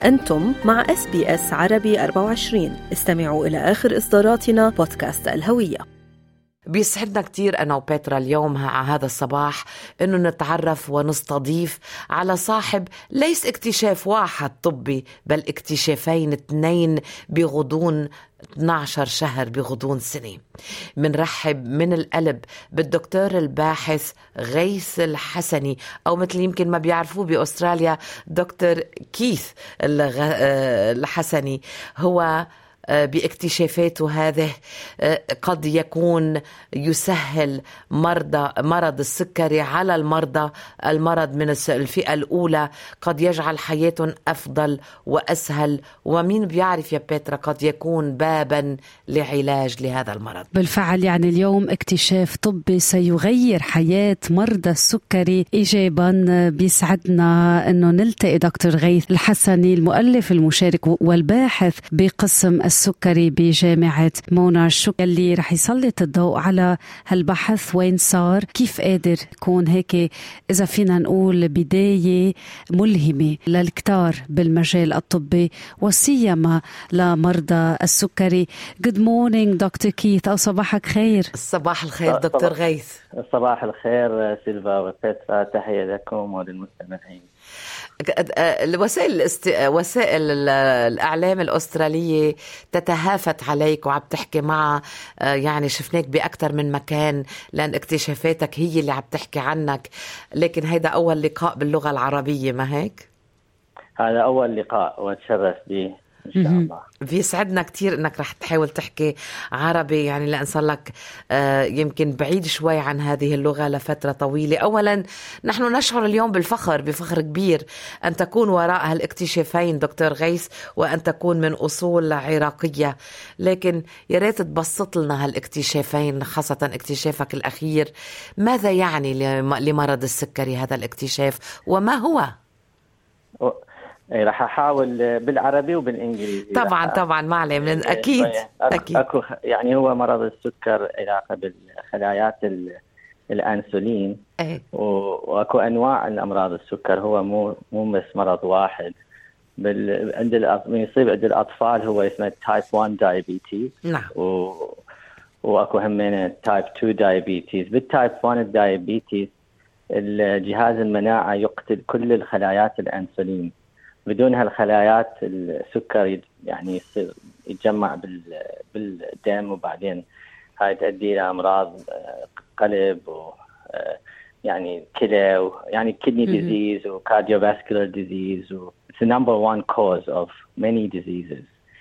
أنتم مع SBS عربي 24. استمعوا إلى آخر إصداراتنا بودكاست الهوية. بيسعدنا كتير أنا وبيترا اليوم مع هذا الصباح إنه نتعرف ونستضيف على صاحب ليس اكتشاف واحد طبي، بل اكتشافين 2 بغضون 12 شهر، بغضون سنة. منرحب من القلب بالدكتور الباحث غيث الحسني، أو مثل يمكن ما بيعرفوه بأستراليا دكتور كيث الحسني. هو باكتشافاته هذه قد يكون يسهل مرض السكري على المرض من الفئة الأولى، قد يجعل حياتهم أفضل وأسهل، ومين بيعرف يا بيترا قد يكون بابا لعلاج لهذا المرض. بالفعل يعني اليوم اكتشاف طبي سيغير حياة مرضى السكري إيجابا. بيسعدنا أنه نلتقي دكتور غيث الحسني، المؤلف المشارك والباحث بقسم السكري بجامعة موناش، اللي رح يسلط الضوء على هالبحث، وين صار، كيف قادر يكون هيك إذا فينا نقول بداية ملهمة للكتار بالمجال الطبي وسيما لمرضى السكري. Good morning دكتور كيث، أو صباحك خير. صباح الخير دكتور غيث. صباح الخير سيلفا وبيترا، تحية لكم وللمستمعين. وسائل الإعلام الأسترالية تتهافت عليك وعم تحكي معها، يعني شفناك بأكثر من مكان لأن اكتشافاتك هي اللي عم تحكي عنك، لكن هيدا أول لقاء باللغة العربية، ما هيك؟ هذا أول لقاء واتشرف به إن شاء الله. بيسعدنا كتير إنك رح تحاول تحكي عربي، يعني لأن صار لك يمكن بعيد شوي عن هذه اللغة لفترة طويلة. أولا نحن نشعر اليوم بفخر كبير أن تكون وراء هالاكتشافين دكتور غيث، وأن تكون من أصول عراقية، لكن يا ريت تبسط لنا هالاكتشافين، خاصة اكتشافك الأخير. ماذا يعني لمرض السكري هذا الاكتشاف، وما هو؟ راح أحاول بالعربي وبالإنجليزي. طبعا ما عليه، أكيد. أكو يعني هو مرض السكر علاقة بالخلايات الأنسولين، وأكو أنواع الأمراض السكر، هو مو بس مرض واحد. يصيب عند الأطفال هو اسمه تايب 1 دايابيتيز، نعم. وأكو همين تايب 2 دايابيتيز. بالتايب 1 دايابيتيز الجهاز المناعة يقتل كل الخلايات الأنسولين، بدون هالخلايات السكر يعني يصير يتجمع بالدم، وبعدين هاي تؤدي إلى أمراض قلب يعني كلى، يعني kidney disease و cardiovascular disease. It's the number one cause of many diseases.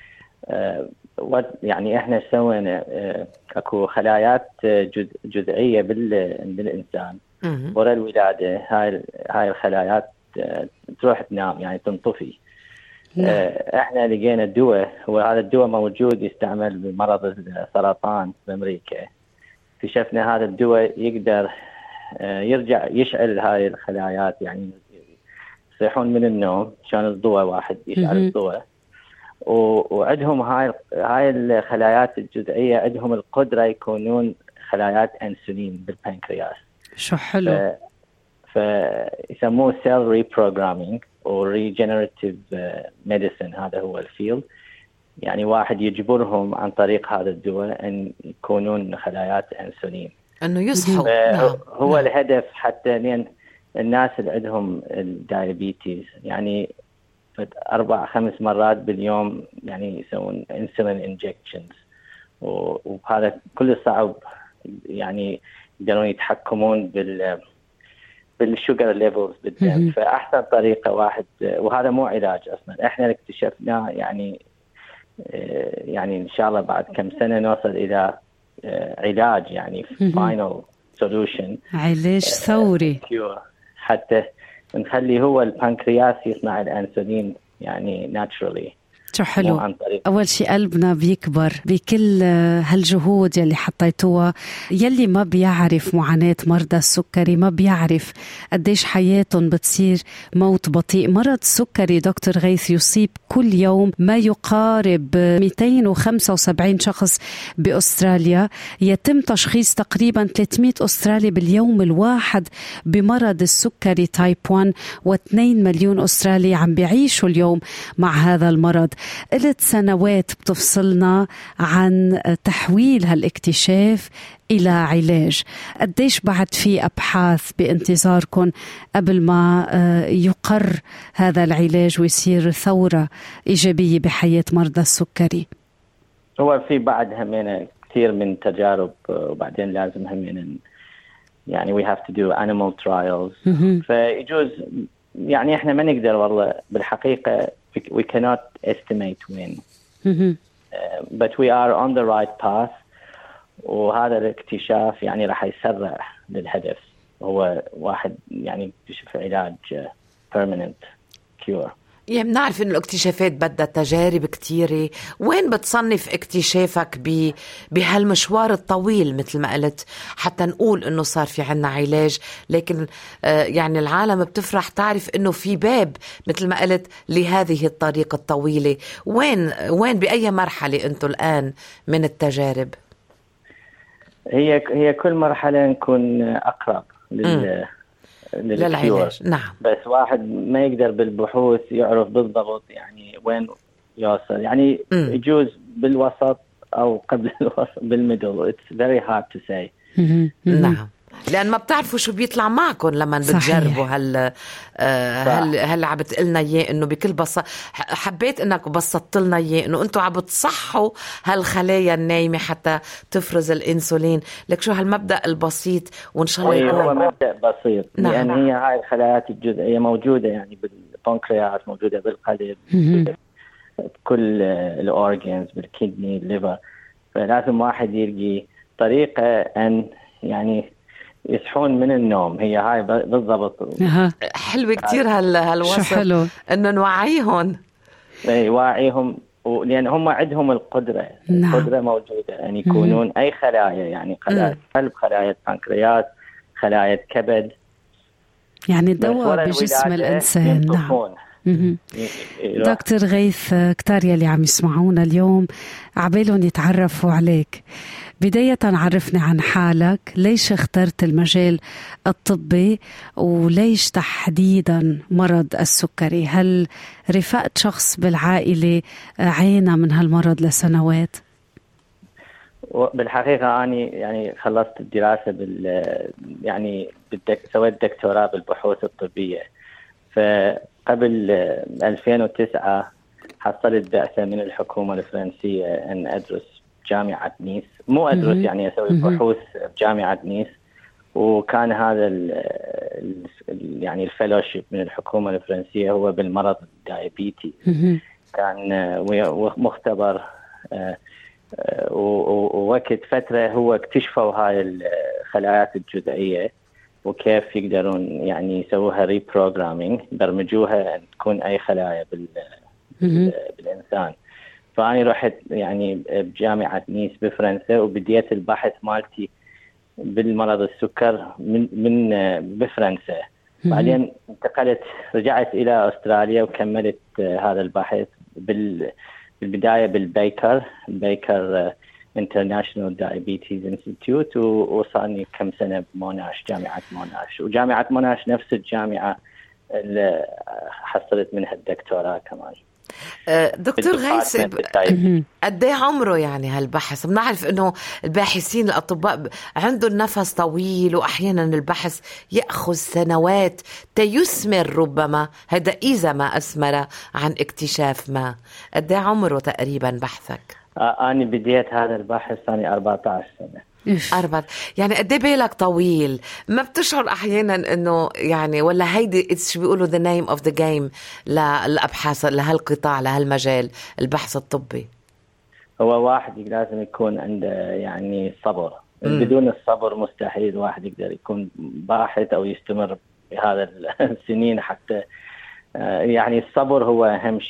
يعني إحنا سوينا أكو خلايات جذعية بالإنسان وراء الولادة. هاي الخلايات تروح تنام، يعني تنطفي. احنا لقينا الدواء، وهذا الدواء موجود يستعمل بمرض السرطان بأمريكا. اكتشفنا هذا الدواء يقدر يرجع يشعل هاي الخلايات، يعني يصيحون من النوم شان الضوء واحد يشعل الضوء، وعندهم هاي الخلايات الجذعية عندهم القدرة يكونون خلايات أنسولين بالبنكرياس. شو حلو. فيسموه cell reprogramming أو regenerative medicine. هذا هو الفيلد، يعني واحد يجبرهم عن طريق هذا الدواء أن يكونون خلايات أنسولين، أنه يصحوا. هو الهدف، حتى لأن الناس اللي عندهم الدايابيتيز يعني 4-5 مرات باليوم يعني يسوون insulin injections، وهذا كله صعب، يعني يقدرون يتحكمون بالشوغر ليفلز بالدم. فأحسن طريقة واحد، وهذا مو علاج أصلا، إحنا اكتشفناه يعني إن شاء الله بعد كم سنة نوصل إلى علاج، يعني final solution، علاج ثوري، حتى نخلي هو البنكرياس يصنع الأنسولين يعني naturally. شو حلو. أول شيء قلبنا بيكبر بكل هالجهود يلي حطيتوها. يلي ما بيعرف معاناة مرضى السكري ما بيعرف قديش حياتهم بتصير موت بطيء. مرض السكري دكتور غيث يصيب كل يوم ما يقارب 275 شخص بأستراليا. يتم تشخيص تقريبا 300 أسترالي باليوم الواحد بمرض السكري تايب 1، و2 مليون أسترالي عم بيعيشوا اليوم مع هذا المرض. قلت سنوات بتفصلنا عن تحويل هالاكتشاف إلى علاج. قديش بعد في أبحاث بانتظاركم قبل ما يقر هذا العلاج ويصير ثورة إيجابية بحياة مرضى السكري؟ هو في بعد همين كثير من تجارب، وبعدين لازم همين يعني we have to do animal trials. فيجوز يعني احنا ما نقدر والله بالحقيقة we cannot estimate when but we are on the right path. وهذا الاكتشاف يعني راح يسرع للهدف، هو واحد يعني يكتشف علاج permanent cure. يعني بنعرف إنه الاكتشافات بدها تجارب كتيرة. وين بتصنف اكتشافك بهالمشوار الطويل مثل ما قلت حتى نقول إنه صار في عنا علاج؟ لكن يعني العالم بتفرح تعرف إنه في باب مثل ما قلت لهذه الطريقة الطويلة. وين بأي مرحلة أنتوا الآن من التجارب؟ هي كل مرحلة نكون أقرب للعلاج. نعم. بس واحد ما يقدر بالبحوث يعرف بالضبط يعني وين يوصل، يعني يجوز بالوسط أو قبل الوسط بالميدل. It's very hard to say. نعم، لأن ما بتعرفوا شو بيطلع معكم لما بتجربوا هل عم بتقلنا إياه إنه بكل بساطة. حبيت إنك بسطت لنا إياه إنه أنتوا عم بتصحوا هالخلايا النايمة حتى تفرز الإنسولين. لك شو هالمبدأ البسيط، وإن شاء الله يكون هو مبدأ بسيط. نعم. لأن هي هاي الخلايات الجزئية موجودة يعني بالبنكرياس، موجودة بالقلب، بكل الأورجنز، بالكدني، الليفر. فلازم واحد يلقي طريقة أن يعني يصحون من النوم. هي هاي بالضبط. حلوة كتير هالوصف إنه نوعيهم. وعيهم لأن هم عندهم القدرة. نعم. القدرة موجودة أن يكونون أي خلايا، يعني خلايا قلب، خلايا بنكرياس، خلايا كبد، يعني الدواء بجسم الإنسان. نعم. دكتور غيث، كتار يلي عم يسمعونا اليوم عبالهم يتعرفوا عليك. بداية عرفني عن حالك، ليش اخترت المجال الطبي، وليش تحديدا مرض السكري؟ هل رفقت شخص بالعائلة عانى من هالمرض لسنوات؟ بالحقيقة أنا يعني خلصت الدراسة يعني سويت دكتوراه بالبحوث الطبية. فقبل 2009 حصلت بعثة من الحكومة الفرنسية أن أدرس جامعة نيس. مو أدرس يعني أسوي بحوث بجامعة نيس. وكان هذا يعني الفيلوشيب من الحكومة الفرنسية هو بالمرض الدايابيتي. كان مختبر ووقت فترة هو اكتشفوا هاي الخلايات الجزئية وكيف يقدرون يعني يسووها ريبروغرامينج، برمجوها أن تكون أي خلايا بالإنسان. فأنا رحت يعني بجامعة نيس بفرنسا وبديت البحث مالتي بالمرض السكر من بفرنسا. بعدين رجعت إلى أستراليا وكملت هذا البحث بالبداية بالبيكر International Diabetes Institute، وصارني كم سنة بموناش، جامعة موناش. وجامعة موناش نفس الجامعة اللي حصلت منها الدكتوراه كمان. دكتور غيث، قد ايه عمره يعني هالبحث؟ بنعرف انه الباحثين الاطباء عندهم نفس طويل، واحيانا البحث ياخذ سنوات تيثمر، ربما هذا اذا ما اثمر عن اكتشاف ما. قد ايه عمره تقريبا بحثك؟ انا بديت هذا البحث ثاني 14 سنة. يعني قد ايه بالك طويل؟ ما بتشعر احيانا انه يعني ولا هيدي اتس بيقولوا the name of the game للابحاث لهالقطاع لهالمجال البحث الطبي؟ هو واحد لازم يكون عنده يعني صبر. بدون الصبر مستحيل واحد يقدر يكون باحث او يستمر بهذا السنين. حتى يعني الصبر هو اهم شيء.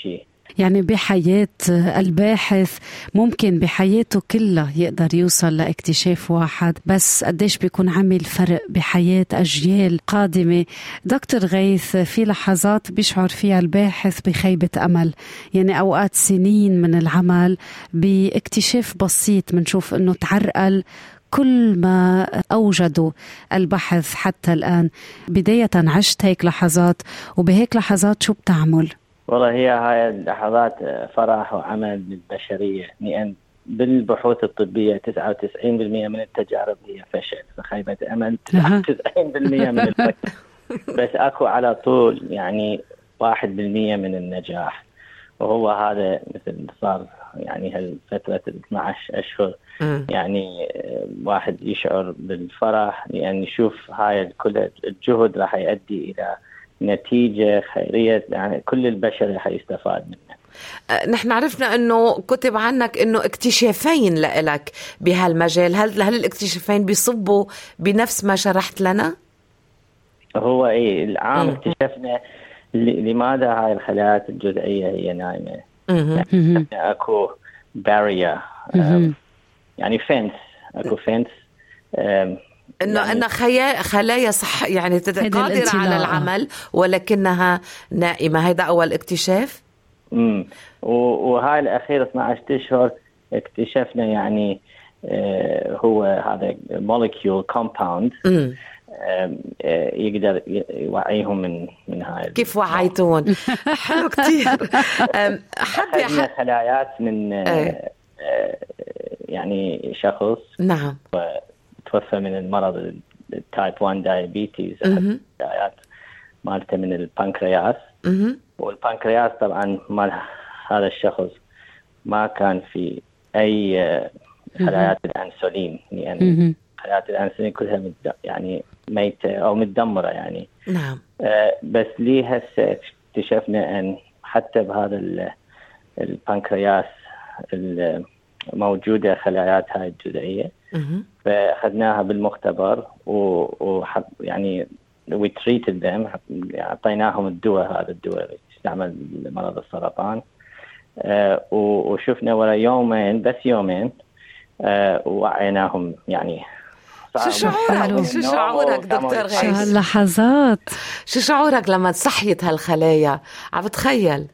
يعني بحياة الباحث ممكن بحياته كلها يقدر يوصل لاكتشاف واحد، بس قديش بيكون عامل فرق بحياة أجيال قادمة. دكتور غيث، في لحظات بيشعر فيها الباحث بخيبة أمل، يعني أوقات سنين من العمل باكتشاف بسيط منشوف أنه تعرقل كل ما أوجدوا البحث حتى الآن. بداية عشت هيك لحظات، وبهيك لحظات شو بتعمل؟ والله هي هاي اللحظات فرح وعمل للبشرية، لأن بالبحوث الطبية 99% من التجارب هي فشل، فخيبة أمل 99% من الفشل. بس أكو على طول يعني 1% من النجاح، وهو هذا مثل صار يعني هالفترة 12 أشهر. يعني واحد يشعر بالفرح لأن يشوف هاي كل الجهد راح يؤدي إلى نتيجة خيرية، يعني كل البشر راح يستفاد منها. نحن عرفنا أنه كتب عنك أنه اكتشافين لك بهالمجال، هل الاكتشافين بيصبوا بنفس ما شرحت لنا؟ هو العام اكتشفنا لماذا هاي الخلايا الجزئية هي نايمة. يعني أكو بارير، يعني فنس، أكو فنس إنه خلايا صح يعني قادرة على العمل ولكنها نائمة. هيدا أول اكتشاف. وهاي الأخير 12 أشهر اكتشفنا يعني هو هذا molecule compound يقدر يوعيهم من هاي. كيف وعيتون؟ حلو كتير. أخذنا خلايات من يعني شخص نعم توفى من المرض التايب 1 دايابيتيز، خلايات مالته من البنكرياس. والبنكرياس طبعا مال هذا الشخص ما كان في أي خلايات الأنسولين، يعني خلايات الأنسولين كلها يعني ميتة أو متدمرة يعني. نعم. بس ليه هسه اكتشفنا أن حتى بهذا البنكرياس موجودة خلايات هاي الجزئية. فأخذناها بالمختبر يعني we treated them، أعطيناهم الدواء، هذا الدواء يستعمل لمرض السرطان. وشفنا ولا يومين، بس يومين وعيناهم. يعني شو شعورك دكتور غيث؟ شو هاللحظات، شو شعورك لما تصحيت هالخلايا؟ عم بتخيل.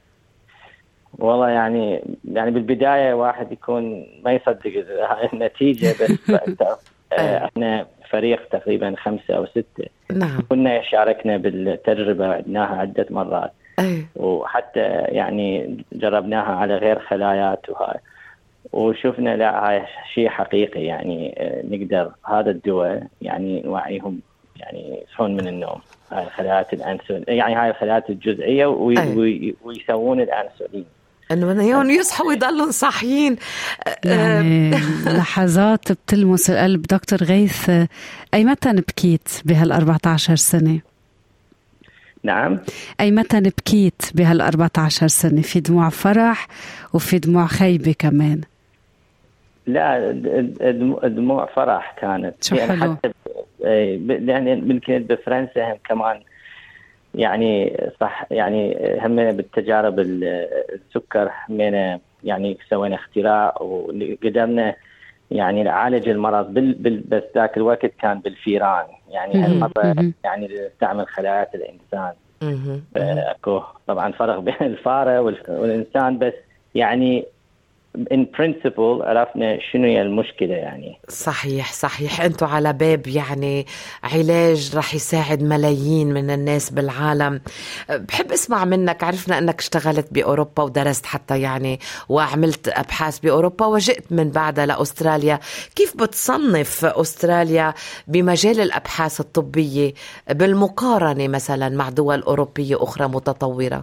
والله يعني بالبداية واحد يكون ما يصدق هاي النتيجة، بس احنا فريق تقريبا 5 أو 6. نعم. كنا شاركنا بالتجربة، عدناها عدة مرات. وحتى يعني جربناها على غير خلايات وهاي، وشفنا لا هاي شيء حقيقي. يعني نقدر هذا الدواء يعني نوعيهم يعني يصحون من النوم، هاي الخلايات الأنسولين، يعني هاي الخلايات الجزئية ويسوون الأنسولين، انه يصحوا ويضلوا صاحيين. يعني لحظات بتلمس القلب. دكتور غيث، أي متى بكيت بهال14 سنة؟ نعم. أي متى بكيت بهال14 سنة؟ في دموع فرح وفي دموع خيبة كمان؟ لا، دموع فرح كانت. شو يعني حلو. حتى يعني ممكن بفرنسا هم كمان يعني صح، يعني همنا بالتجارب السكر همنا يعني سوينا اختراع وقدرنا يعني نعالج المرض بس ذاك الوقت كان بالفيران. يعني هالمرة يعني نستعمل خلايات الإنسان. أكو طبعا فرق بين الفارة والإنسان، بس يعني in principle عرفنا شنو هي المشكلة. يعني صحيح أنتوا على باب يعني علاج رح يساعد ملايين من الناس بالعالم. بحب اسمع منك، عرفنا أنك اشتغلت بأوروبا ودرست حتى يعني وعملت أبحاث بأوروبا وجئت من بعدها لأستراليا. كيف بتصنف أستراليا بمجال الأبحاث الطبية بالمقارنة مثلا مع دول أوروبية أخرى متطورة؟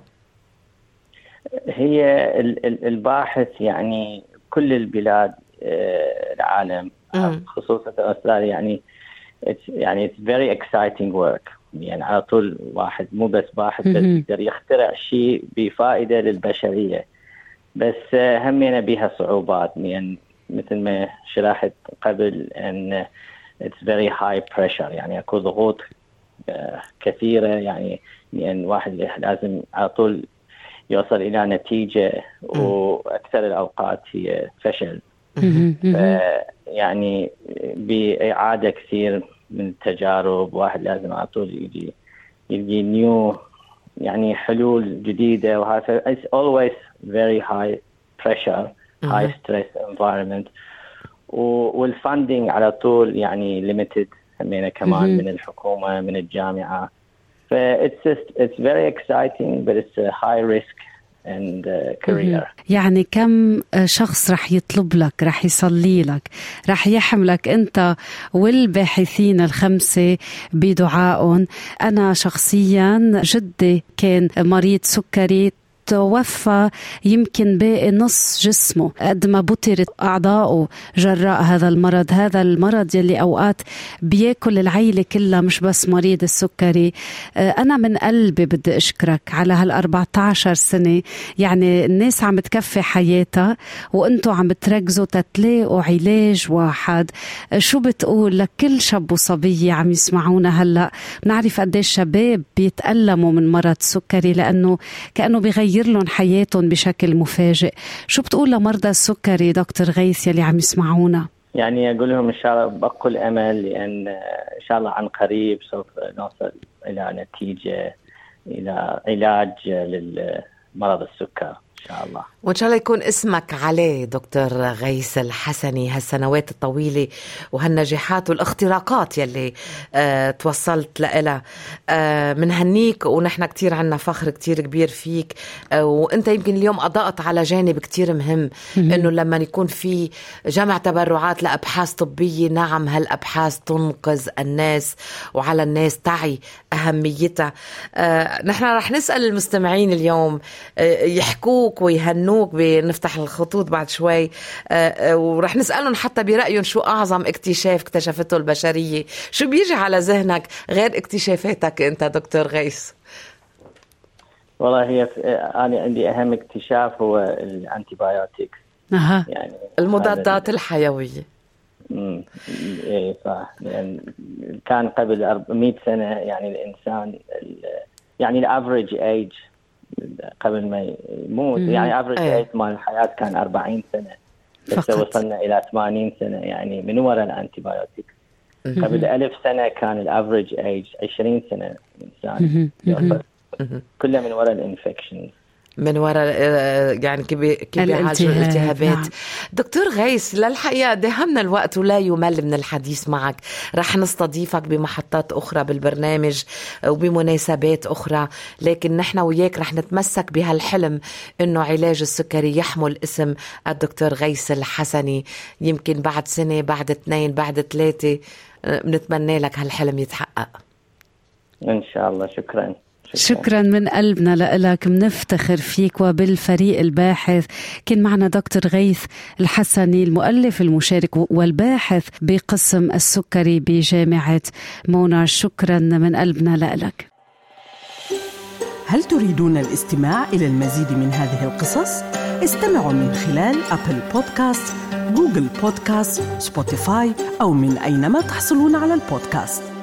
هي الباحث يعني كل البلاد العالم خصوصا أستراليا يعني it's very exciting work. يعني على طول واحد مو بس باحث بس يقدر يخترع شيء بفائدة للبشرية، بس همينا بها صعوبات. يعني مثل ما شرحت قبل أن it's very high pressure، يعني أكو ضغوط كثيرة. يعني واحد لازم على طول يوصل إلى نتيجة، وأكثر الأوقات هي فشل. يعني بإعادة كثير من التجارب، واحد لازم على طول يلقي نيو يعني حلول جديدة، وهذا it's always very high pressure high stress environment، والفاندing على طول يعني limited كمان من الحكومة من الجامعة. it's very exciting but it's a high risk and career. يعني كم شخص رح يطلب لك، رح يصلي لك، رح يحملك أنت والباحثين 5 بدعائهم؟ أنا شخصيا جدي كان مريض سكري، توفى يمكن باقي نص جسمه قد ما بطرت أعضاؤه جراء هذا المرض يلي أوقات بياكل العيلة كلها، مش بس مريض السكري. أنا من قلبي بدي أشكرك على 14 سنة، يعني الناس عم تكفي حياتها وأنتوا عم تركزوا تتلاقوا علاج واحد. شو بتقول لكل شاب وصبية عم يسمعونا هلأ؟ بنعرف قديش شباب بيتألموا من مرض سكري لأنه كأنه بيغير لهم حياتهم بشكل مفاجئ. شو بتقول لمرضى السكري دكتور غيث يلي عم يسمعونا؟ يعني أقول لهم إن شاء الله بقوا الأمل، لأن إن شاء الله عن قريب سوف نوصل إلى نتيجة، إلى علاج للمرض السكر إن شاء الله. وإن شاء الله يكون اسمك عليه دكتور غيث الحسني، هالسنوات الطويلة وهالنجاحات والاختراقات يلي توصلت لها. منهنيك، ونحن كتير عنا فخر كتير كبير فيك. وانت يمكن اليوم أضاءت على جانب كتير مهم، انه لما يكون في جمع تبرعات لأبحاث طبية، نعم هالأبحاث تنقذ الناس وعلى الناس تعي أهميتها. نحن رح نسأل المستمعين اليوم يحكوك ويهنوك، بنفتح الخطوط بعد شوي، ورح نسألهم حتى برأيهم شو أعظم اكتشاف اكتشفته البشرية. شو بيجي على ذهنك غير اكتشافاتك أنت دكتور غيث؟ والله أنا عندي أهم اكتشاف هو الأنتيبيوتيك، يعني المضادات الحيوية. إيه صح، يعني كان قبل 400 سنة يعني الإنسان يعني الافريج ايج قبل ما يموت، يعني افريج ايج مال الحياة كان 40 سنة، بس وصلنا إلى 80 سنة يعني من وراء الأنتيبيوتيك. قبل 1000 سنة كان الافريج ايج 20 سنة الإنسان كله من وراء الانفكشن، من وراء يعني كيف بيعالجوا الالتهابات. نعم. دكتور غيث، للحقيقة دهمنا الوقت ولا يمل من الحديث معك. رح نستضيفك بمحطات أخرى بالبرنامج وبمناسبات أخرى، لكن نحن وياك رح نتمسك بهالحلم إنه علاج السكري يحمل اسم الدكتور غيث الحسني. يمكن بعد سنة، بعد 2، بعد 3 بنتمنى لك هالحلم يتحقق إن شاء الله. شكرا من قلبنا لك، منفتخر فيك وبالفريق الباحث. كان معنا دكتور غيث الحسني، المؤلف المشارك والباحث بقسم السكري بجامعة موناش. شكرا من قلبنا لك. هل تريدون الاستماع إلى المزيد من هذه القصص؟ استمعوا من خلال أبل بودكاست، جوجل بودكاست، سبوتيفاي، أو من أينما تحصلون على البودكاست.